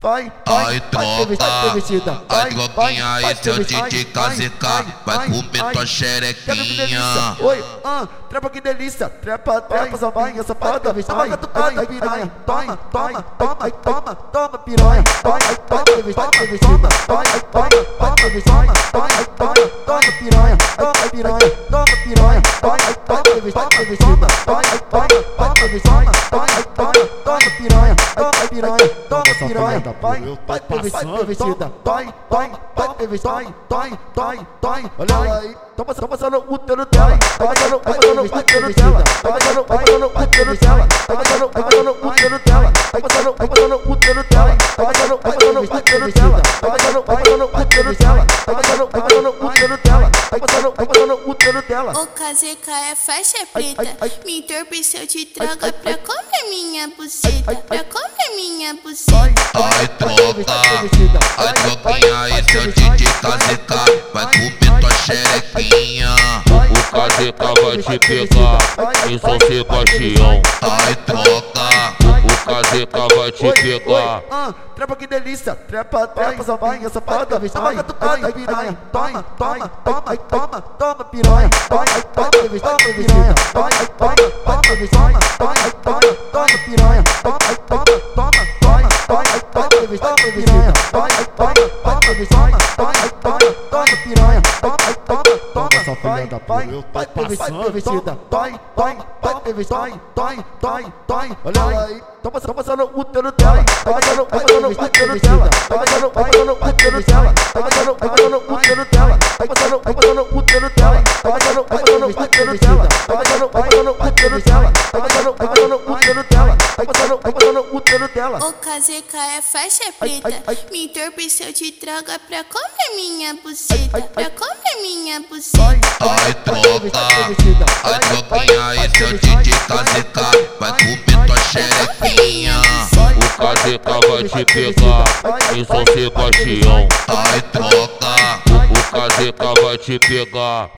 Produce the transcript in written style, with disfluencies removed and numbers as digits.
Vai, tropa, vai droguinha, esse é o DJ KZK, vai comer tua xerequinha. Oi, trepa que delícia, trepa, salvinha, safada, toma catucada, piranha, toma, piranha, toma, piranha, olha aí, tô passando o útero dela, tô passando o útero dela, tô passando o útero dela, tô passando o útero dela, tô passando o útero dela, tô passando o útero dela, tô passando o útero dela, tô passando o útero dela, tô passando o útero dela. O KZK é faixa preta, me entorpeceu de droga pra comer minha buceta, pra comer minha buceta. Ai tropa, ai droguinha, esse é o DJ KZK, vai comer tua xerequinha. O KZK vai te pegar em São Sebastião. Ai tropa, O KZK vai te pegar. Trepa que delícia, trepa, salvinha, safada, toma catucada, piranha, toma, piranha, toma, piranha, piranha, olha aí, tô passando o útero dela, tô passando o útero dela, tô passando o útero dela, tô passando o útero dela, tô passando o útero dela, tô passando o útero dela, tô passando o útero dela, tô passando o útero dela, tô passando o útero dela. O KZK é faixa preta, me entorpeceu de droga pra comer minha buceta, pra comer minha buceta. ai tropa, ai droguinha, esse é o DJ KZK, vai comer tua xerequinha. O KZK vai te pegar em São Sebastião. Ai tropa, O KZK vai te pegar.